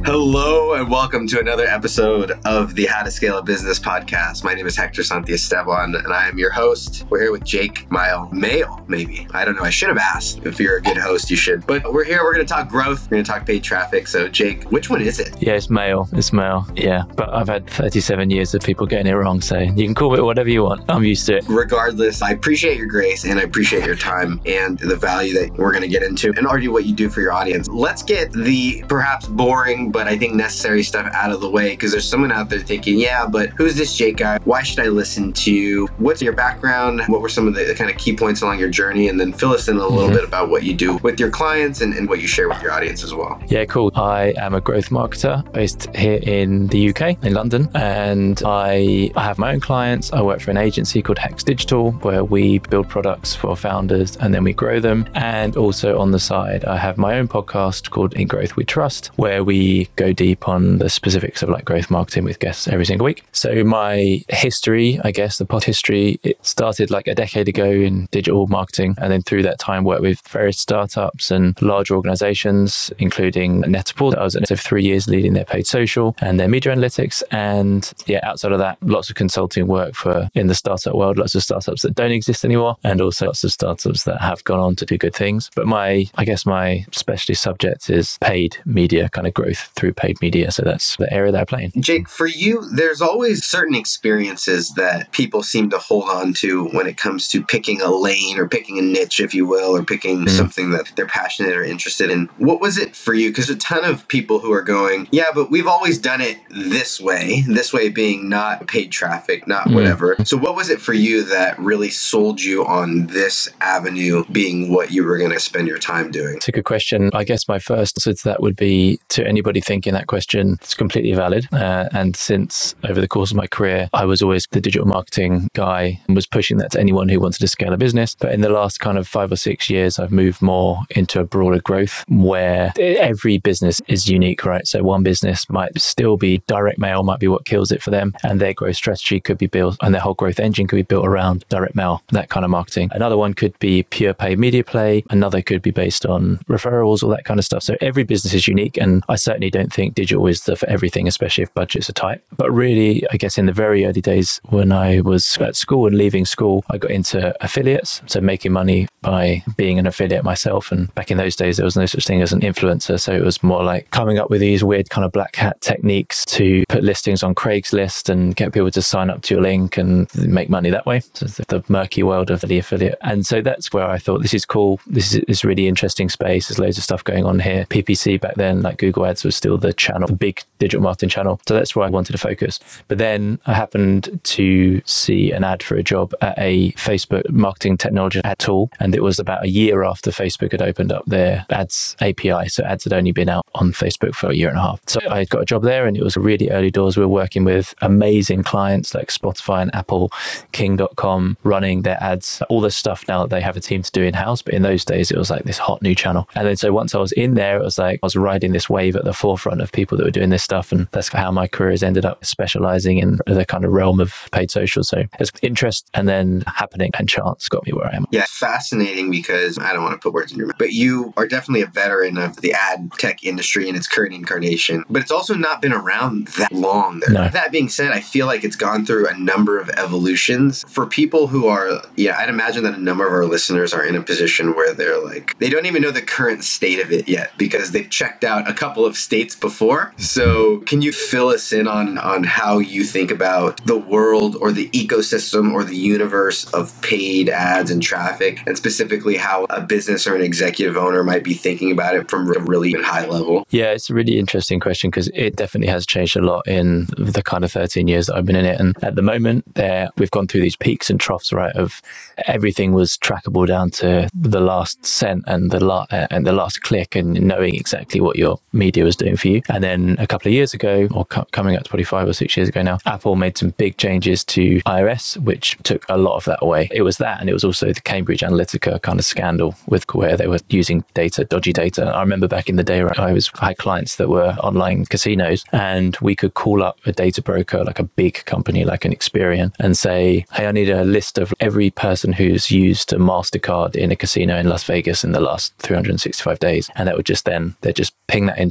Hello and welcome to another episode of the How to Scale a Business podcast. My name is Hector Santiesteban and I am your host. We're here with Jake Mayo, maybe. I don't know. I should have asked. If you're a good host, you should. But we're here. We're going to talk growth. We're going to talk paid traffic. So Jake, which one is it? Yeah, it's Mayo. Yeah. But I've had 37 years of people getting it wrong. So you can call it whatever you want. I'm used to it. Regardless, I appreciate your grace and I appreciate your time and the value that we're going to get into and already what you do for your audience. Let's get the perhaps boring, but I think necessary stuff out of the way, because there's someone out there thinking, yeah, but who's this Jake guy? Why should I listen to you? What's your background? What were some of the kind of key points along your journey? And then fill us in a little bit about what you do with your clients and what you share with your audience as well. Yeah, cool. I am a growth marketer based here in the UK, in London, and I have my own clients. I work for an agency called Hex Digital, where we build products for founders and then we grow them. And also on the side, I have my own podcast called In Growth We Trust, where we go deep on the specifics of like growth marketing with guests every single week. So my history, I guess, the pod history, it started like a decade ago in digital marketing. And then through that time, worked with various startups and large organizations, including Netaport. I was at Netaport for 3 years leading their paid social and their media analytics. And yeah, outside of that, lots of consulting work for in the startup world, lots of startups that don't exist anymore, and also lots of startups that have gone on to do good things. But my specialty subject is paid media, kind of growth through paid media. So that's the area that I play in. Jake, for you, there's always certain experiences that people seem to hold on to when it comes to picking a lane or picking a niche, if you will, or picking something that they're passionate or interested in. What was it for you? Because a ton of people who are going, yeah, but we've always done it this way being not paid traffic, not whatever. So what was it for you that really sold you on this avenue being what you were going to spend your time doing? It's a good question. I guess my first answer to that would be, to anybody thinking that question, it's completely valid. And since over the course of my career, I was always the digital marketing guy and was pushing that to anyone who wanted to scale a business. But in the last kind of 5 or 6 years, I've moved more into a broader growth where every business is unique, right? So one business might still be direct mail, might be what kills it for them. And their growth strategy could be built, and their whole growth engine could be built around direct mail, that kind of marketing. Another one could be pure paid media play. Another could be based on referrals, all that kind of stuff. So every business is unique. And I certainly don't think digital is for everything, especially if budgets are tight. But really, I guess in the very early days when I was at school and leaving school, I got into affiliates. So making money by being an affiliate myself. And back in those days, there was no such thing as an influencer. So it was more like coming up with these weird kind of black hat techniques to put listings on Craigslist and get people to sign up to your link and make money that way. So it's the murky world of the affiliate. And so that's where I thought, this is cool. This is this really interesting space. There's loads of stuff going on here. PPC back then, like Google Ads, was still the channel, the big digital marketing channel. So that's where I wanted to focus. But then I happened to see an ad for a job at a Facebook marketing technology ad tool. And it was about a year after Facebook had opened up their ads API. So ads had only been out on Facebook for a year and a half. So I got a job there and it was really early doors. We were working with amazing clients like Spotify and Apple, King.com, running their ads, all this stuff now that they have a team to do in-house. But in those days, it was like this hot new channel. And then so once I was in there, it was like I was riding this wave at the forefront of people that were doing this stuff. And that's how my career has ended up specializing in the kind of realm of paid social. So it's interest and then happening and chance got me where I am. Yeah, fascinating, because I don't want to put words in your mouth, but you are definitely a veteran of the ad tech industry in its current incarnation, but it's also not been around that long there. No. That being said, I feel like it's gone through a number of evolutions. For people who are, I'd imagine that a number of our listeners are in a position where they're like, they don't even know the current state of it yet because they've checked out a couple of states before. So can you fill us in on how you think about the world or the ecosystem or the universe of paid ads and traffic, and specifically how a business or an executive owner might be thinking about it from a really high level? Yeah, it's a really interesting question because it definitely has changed a lot in the kind of 13 years that I've been in it. And at the moment, we've gone through these peaks and troughs, right? Of everything was trackable down to the last cent and the last click, and knowing exactly what your media was doing for you. And then a couple of years ago, or coming up to probably 5 or 6 years ago now, Apple made some big changes to iOS, which took a lot of that away. It was that, and it was also the Cambridge Analytica kind of scandal with where they were using data, dodgy data. I remember back in the day, right, I had clients that were online casinos, and we could call up a data broker, like a big company like an Experian, and say, hey, I need a list of every person who's used a MasterCard in a casino in Las Vegas in the last 365 days. And that would they'd just ping that into our Facebook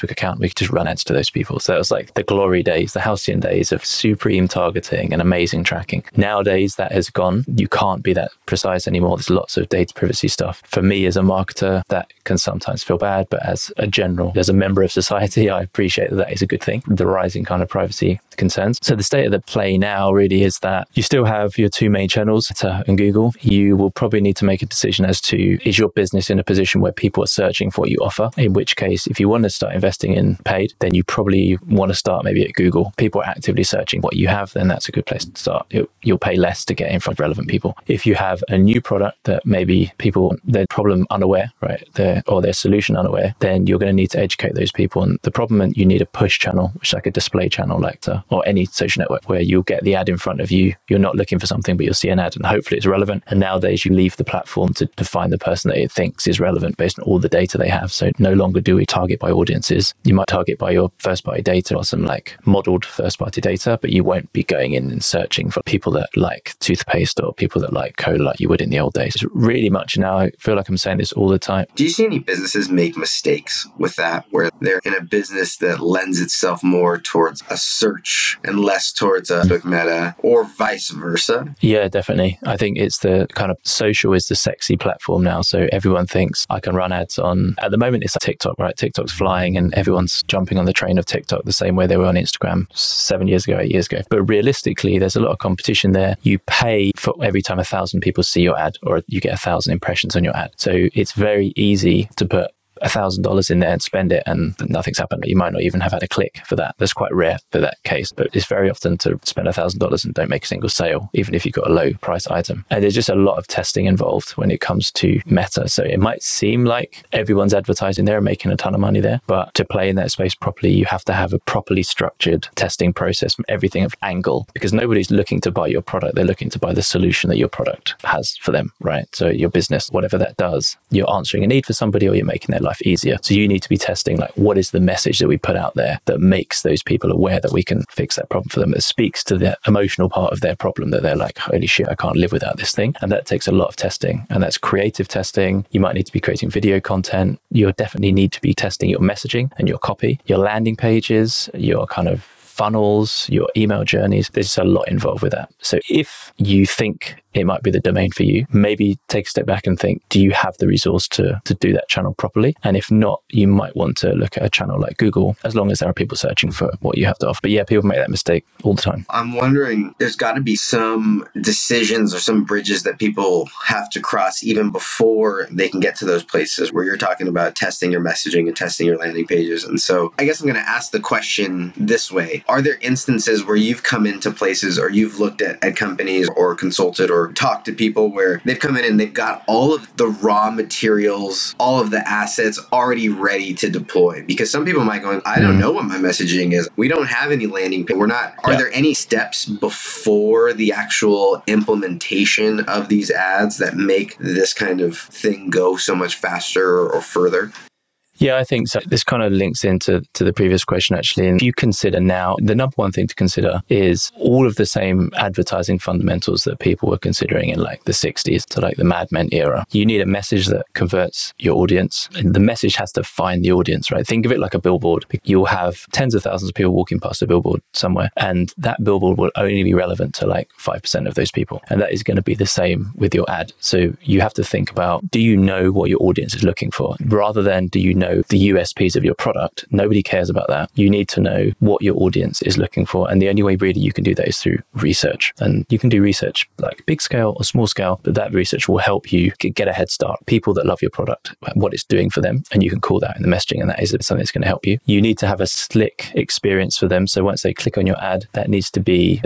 Facebook account. We could just run ads to those people. So it was like the glory days, the halcyon days of supreme targeting and amazing tracking. Nowadays, that has gone. You can't be that precise anymore. There's lots of data privacy stuff. For me as a marketer, that can sometimes feel bad, but as a member of society, I appreciate that is a good thing, the rising kind of privacy concerns. So the state of the play now really is that you still have your two main channels, Meta and Google. You will probably need to make a decision as to, is your business in a position where people are searching for what you offer? In which case, if you want to start investing in paid, then you probably want to start maybe at Google. People are actively searching what you have, then that's a good place to start. You'll pay less to get in front of relevant people. If you have a new product that maybe people, they're problem unaware, right? Or their solution unaware, then you're going to need to educate those people. And the problem, you need a push channel, which is like a display channel, like or any social network, where you'll get the ad in front of you. You're not looking for something, but you'll see an ad and hopefully it's relevant. And nowadays you leave the platform to find the person that it thinks is relevant based on all the data they have. So no longer do we target by audiences. You might target by your first party data or some like modeled first party data, but you won't be going in and searching for people that like toothpaste or people that like cola like you would in the old days. It's really much now, I feel like I'm saying this all the time. Do you see any businesses make mistakes with that, where they're in a business that lends itself more towards a search and less towards a Facebook Meta, or vice versa? Yeah, definitely. I think it's the kind of social is the sexy platform now. So everyone thinks I can run ads on, at the moment it's TikTok, right? TikTok's flying and everyone's jumping on the train of TikTok the same way they were on Instagram 7 years ago, 8 years ago. But realistically, there's a lot of competition there. You pay for every time 1,000 people see your ad, or you get 1,000 impressions on your ad. So it's very easy to put $1,000 in there and spend it and nothing's happened. You might not even have had a click for that. That's quite rare for that case, but it's very often to spend $1,000 and don't make a single sale, even if you've got a low price item. And there's just a lot of testing involved when it comes to Meta. So it might seem like everyone's advertising there and making a ton of money there, but to play in that space properly, you have to have a properly structured testing process from everything of angle, because nobody's looking to buy your product. They're looking to buy the solution that your product has for them, right? So your business, whatever that does, you're answering a need for somebody or you're making their life easier. So you need to be testing like, what is the message that we put out there that makes those people aware that we can fix that problem for them, that speaks to the emotional part of their problem, that they're like, holy shit, I can't live without this thing. And that takes a lot of testing, and that's creative testing. You might need to be creating video content. You'll definitely need to be testing your messaging and your copy, your landing pages, your kind of funnels, your email journeys. There's a lot involved with that. So if you think it might be the domain for you, maybe take a step back and think, do you have the resource to do that channel properly? And if not, you might want to look at a channel like Google, as long as there are people searching for what you have to offer. But yeah, people make that mistake all the time. I'm wondering, there's got to be some decisions or some bridges that people have to cross even before they can get to those places where you're talking about testing your messaging and testing your landing pages. And so I guess I'm going to ask the question this way. Are there instances where you've come into places or you've looked at companies or consulted or talked to people where they've come in and they've got all of the raw materials, all of the assets already ready to deploy? Because some people might go, I don't know what my messaging is. We don't have any landing page. Are there any steps before the actual implementation of these ads that make this kind of thing go so much faster or further? Yeah, I think so. This kind of links into the previous question, actually. And if you consider now, the number one thing to consider is all of the same advertising fundamentals that people were considering in like the 60s to like the Mad Men era. You need a message that converts your audience. And the message has to find the audience, right? Think of it like a billboard. You'll have tens of thousands of people walking past a billboard somewhere, and that billboard will only be relevant to like 5% of those people. And that is going to be the same with your ad. So you have to think about, do you know what your audience is looking for? Rather than do you know the USPs of your product? Nobody cares about that. You need to know what your audience is looking for. And the only way really you can do that is through research. And you can do research like big scale or small scale, but that research will help you get a head start. People that love your product, what it's doing for them, and you can call that in the messaging, and that is something that's going to help you. You need to have a slick experience for them. So once they click on your ad, there needs to be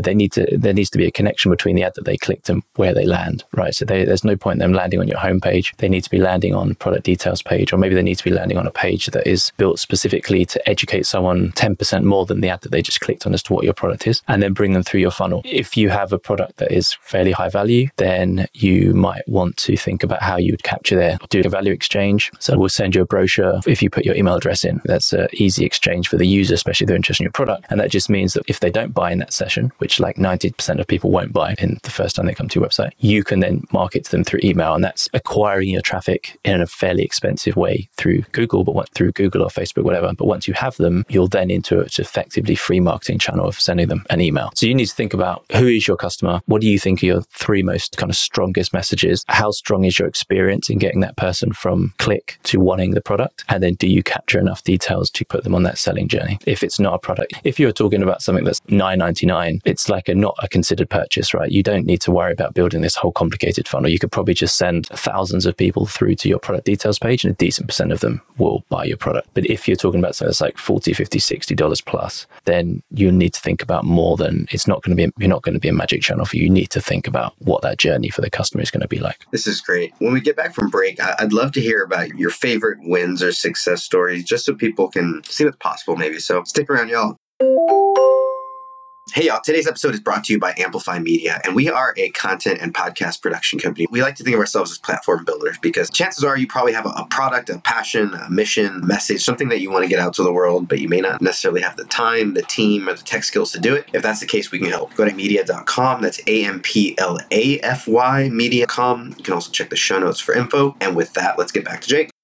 a connection between the ad that they clicked and where they land, right? So there's no point in them landing on your homepage. They need to be landing on a product details page, or maybe they need to be landing on a page that is built specifically to educate someone 10% more than the ad that they just clicked on as to what your product is, and then bring them through your funnel. If you have a product that is fairly high value, then you might want to think about how you would capture do a value exchange. So we'll send you a brochure if you put your email address in. That's an easy exchange for the user, especially if they're interested in your product. And that just means that if they don't buy in that session, which like 90% of people won't buy in the first time they come to your website, you can then market to them through email. And that's acquiring your traffic in a fairly expensive way through Google Google, through Google or Facebook, whatever. But once you have them, you'll then into an effectively free marketing channel of sending them an email. So you need to think about who is your customer? What do you think are your 3 most kind of strongest messages? How strong is your experience in getting that person from click to wanting the product? And then do you capture enough details to put them on that selling journey? If it's not a product, if you're talking about something that's $9.99, it's like not a considered purchase, right? You don't need to worry about building this whole complicated funnel. You could probably just send thousands of people through to your product details page and a decent percent of them will buy your product. But if you're talking about something that's like $40, $50, $60 plus, then you need to think about more than you're not going to be a magic channel for you. You need to think about what that journey for the customer is going to be like. This is great. When we get back from break, I'd love to hear about your favorite wins or success stories, just so people can see what's possible maybe. So stick around, y'all. Hey y'all, today's episode is brought to you by Amplify Media, and we are a content and podcast production company. We like to think of ourselves as platform builders because chances are you probably have a product, a passion, a mission, a message, something that you want to get out to the world, but you may not necessarily have the time, the team, or the tech skills to do it. If that's the case, we can help. Go to media.com. That's AMPLAFY media.com. You can also check the show notes for info. And with that, let's get back to Jake.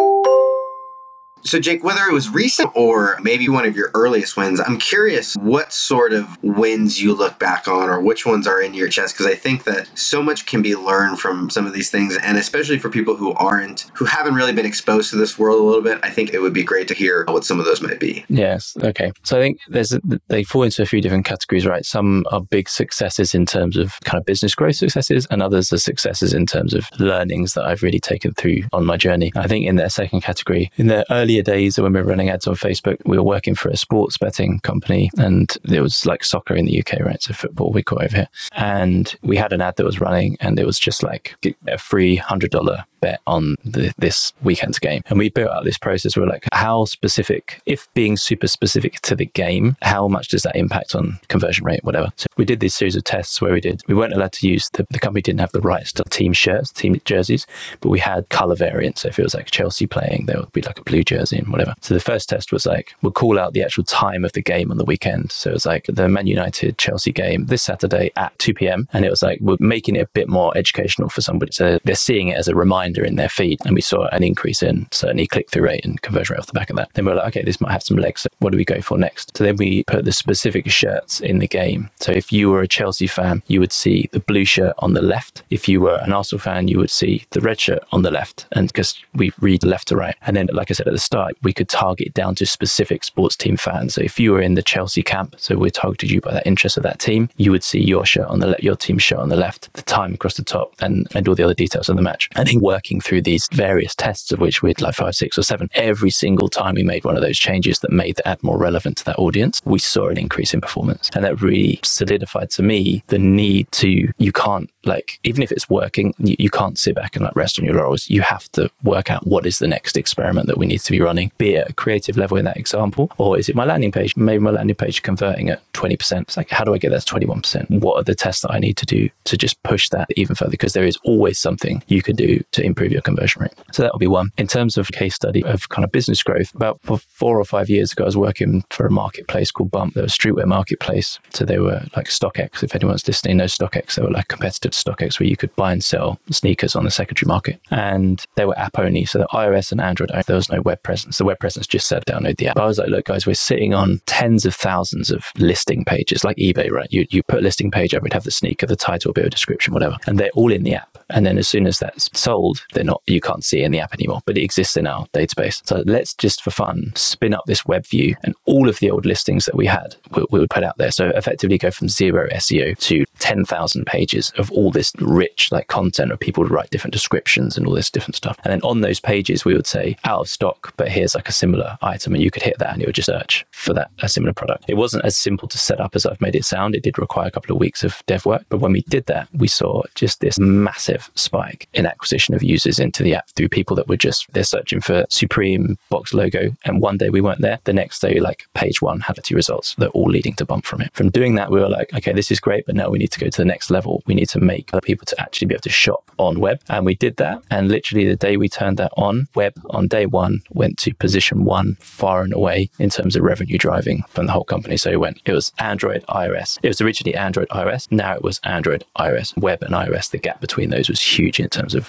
So Jake, whether it was recent or maybe one of your earliest wins, I'm curious what sort of wins you look back on or which ones are in your chest, because I think that so much can be learned from some of these things, and especially for people who haven't really been exposed to this world a little bit, I think it would be great to hear what some of those might be. Yes. Okay. So I think they fall into a few different categories, right? Some are big successes in terms of kind of business growth successes, and others are successes in terms of learnings that I've really taken through on my journey. I think in their second category, in the earlier days when we were running ads on Facebook, we were working for a sports betting company, and it was like soccer in the UK, right? So football, we call it over here. And we had an ad that was running, and it was just like a free $100 bet on this weekend's game. And we built out this process where like, how specific, if being super specific to the game, how much does that impact on conversion rate, whatever. So we did this series of tests where we weren't allowed to use, the company didn't have the rights to team shirts, team jerseys, but we had color variants. So if it was like Chelsea playing, there would be like a blue jersey and whatever. So the first test was like, we'll call out the actual time of the game on the weekend. So it was like the Man United Chelsea game this Saturday at 2 p.m. And it was like, we're making it a bit more educational for somebody. So they're seeing it as a reminder in their feed. And we saw an increase in certainly click-through rate and conversion rate off the back of that. Then we were like, okay, this might have some legs. So what do we go for next? So then we put the specific shirts in the game. So if you were a Chelsea fan, you would see the blue shirt on the left. If you were an Arsenal fan, you would see the red shirt on the left. And because we read left to right. And then, like I said at the start, we could target down to specific sports team fans. So if you were in the Chelsea camp, so we targeted you by that interest of that team, you would see your shirt on the left, your team's shirt on the left, the time across the top, and all the other details of the match. And then working through these various tests, of which we had like 5, 6 or 7, every single time we made one of those changes that made the ad more relevant to that audience, we saw an increase in performance. And that really solidified to me the need to, you can't, like, even if it's working, you can't sit back and like rest on your laurels. You have to work out what is the next experiment that we need to be running, be it a creative level in that example, or is it my landing page? Maybe my landing page converting at 20%. It's like, how do I get that to 21%? What are the tests that I need to do to just push that even further? Because there is always something you can do to improve your conversion rate. So that will be one. In terms of case study of kind of business growth, about 4 or 5 years ago, I was working for a marketplace called Bump. They were a streetwear marketplace. So they were like StockX. If anyone's listening knows StockX, they were like competitive to StockX, where you could buy and sell sneakers on the secondary market. And they were app only. So the iOS and Android, there was no web presence. The web presence just said download the app. But I was like, look guys, we're sitting on tens of thousands of listing pages, like eBay, right? You put a listing page up, it'd have the sneaker, the title, bit of description, whatever. And they're all in the app. And then as soon as that's sold, you can't see it in the app anymore, but it exists in our database. So let's just for fun spin up this web view, and all of the old listings that we had, we would put out there. So effectively go from 0 SEO to 10,000 pages of all this rich like content where people would write different descriptions and all this different stuff. And then on those pages, we would say out of stock, but here's like a similar item, and you could hit that and it would just search for a similar product. It wasn't as simple to set up as I've made it sound. It did require a couple of weeks of dev work, but when we did that, we saw just this massive spike in acquisition of users into the app through people that were they're searching for Supreme box logo, and one day we weren't there. The next day, like page 1 had 2 results. They're all leading to Bump from it. From doing that, we were like, okay, this is great, but now we need to go to the next level. We need to make other people to actually be able to shop on web. And we did that. And literally the day we turned that on, web on day 1 went to position 1 far and away in terms of revenue driving from the whole company. So it was Android, iOS. It was originally Android, iOS. Now it was Android, iOS, web and iOS. The gap between those was huge in terms of volume of sales.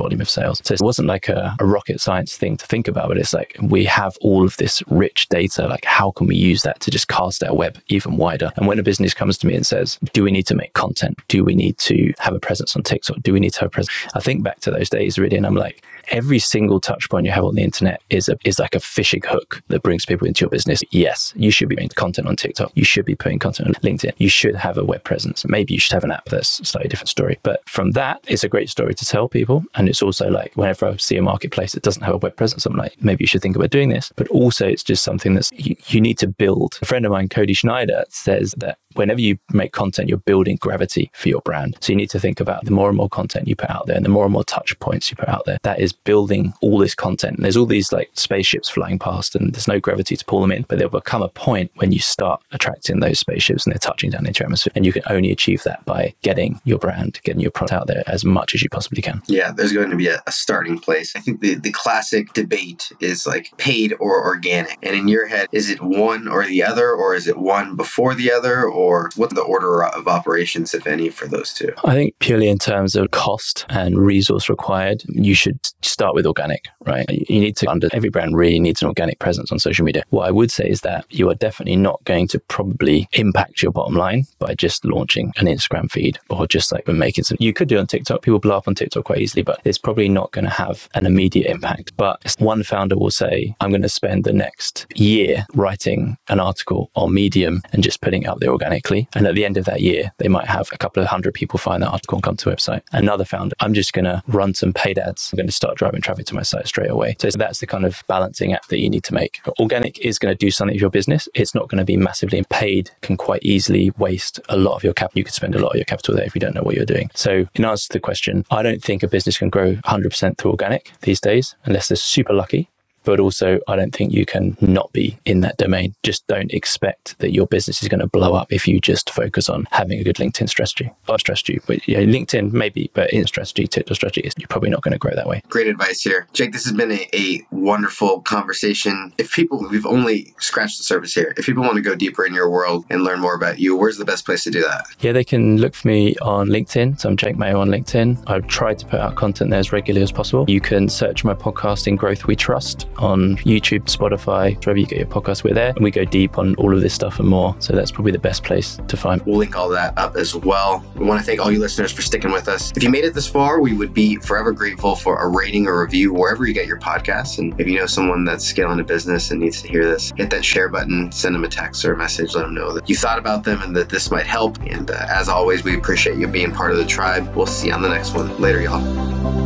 sales. So it wasn't like a rocket science thing to think about, but it's like we have all of this rich data. Like, how can we use that to just cast our web even wider? And when a business comes to me and says, do we need to make content? Do we need to have a presence on TikTok? Do we need to have a presence? I think back to those days really, and I'm like, every single touch point you have on the internet is like a fishing hook that brings people into your business. Yes, you should be making content on TikTok. You should be putting content on LinkedIn. You should have a web presence. Maybe you should have an app. That's a slightly different story. But from that, it's a great story to tell people. And it's also like, whenever I see a marketplace that doesn't have a web presence, I'm like, maybe you should think about doing this. But also it's just something that's you need to build. A friend of mine, Cody Schneider, says that whenever you make content, you're building gravity for your brand. So you need to think about the more and more content you put out there and the more and more touch points you put out there, that is building all this content. And there's all these like spaceships flying past and there's no gravity to pull them in, but there'll become a point when you start attracting those spaceships and they're touching down into your atmosphere. And you can only achieve that by getting your brand, getting your product out there as much as you possibly can. Yeah, there's going to be a starting place. I think the classic debate is like paid or organic. And in your head, is it one or the other, or is it one before the other, or what's the order of operations, if any, for those two? I think purely in terms of cost and resource required, you should start with organic, right? You need to, every brand really needs an organic presence on social media. What I would say is that you are definitely not going to probably impact your bottom line by just launching an Instagram feed or just like making some, you could do on TikTok. People blow up on TikTok quite easily, but it's probably not going to have an immediate impact. But one founder will say, I'm going to spend the next year writing an article on Medium and just putting it out there organically. And at the end of that year, they might have a couple of hundred people find that article and come to the website. Another founder, I'm just going to run some paid ads. I'm going to start driving traffic to my site straight away. So that's the kind of balancing act that you need to make. Organic is going to do something with your business. It's not going to be massively paid, can quite easily waste a lot of your capital. You could spend a lot of your capital there if you don't know what you're doing. So in answer to the question, I don't think a business can grow 100% through organic these days, unless they're super lucky. But also, I don't think you can not be in that domain. Just don't expect that your business is going to blow up if you just focus on having a good LinkedIn strategy. Or strategy, but yeah, LinkedIn maybe, but in strategy, TikTok strategy, you're probably not going to grow that way. Great advice here. Jake, this has been a wonderful conversation. We've only scratched the surface here. If people want to go deeper in your world and learn more about you, where's the best place to do that? Yeah, they can look for me on LinkedIn. So I'm Jake Mayo on LinkedIn. I've tried to put out content there as regularly as possible. You can search my podcast, In Growth We Trust, on YouTube, Spotify, wherever you get your podcast, we're there. And we go deep on all of this stuff and more. So that's probably the best place to find. We'll link all that up as well. We want to thank all you listeners for sticking with us. If you made it this far, we would be forever grateful for a rating or review wherever you get your podcasts. And if you know someone that's scaling a business and needs to hear this, hit that share button, send them a text or a message, let them know that you thought about them and that this might help. And as always, we appreciate you being part of the tribe. We'll see you on the next one. Later, y'all.